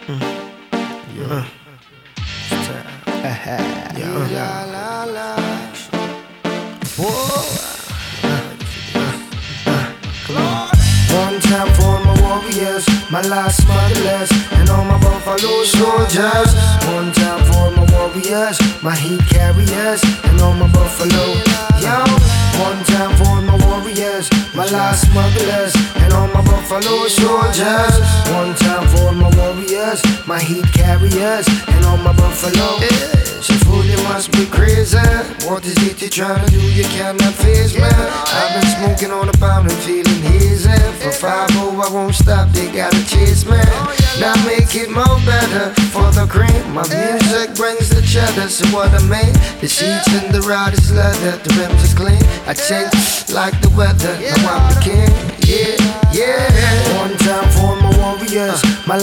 Yeah. One time for my warriors, my last motherless, and all my buffalo soldiers. One time for my warriors, my heat carriers, and all my buffalo. Yo, one time for my warriors, my last motherless, and all my buffalo soldiers. One time for my warriors, my heat carriers, and all my buffalo. She fool, you must be crazy. What is it you're trying to do? You cannot face me. I've been smoking on a pound and feeling hazy. For 5-0, I won't stop, they gotta chase me. Now make it more better for the cream. My music brings the cheddar, so what I mean. The seats in the ride is leather, the rims is clean. I change like the weather, now I'm the king. Yeah, yeah. One time for my warriors, my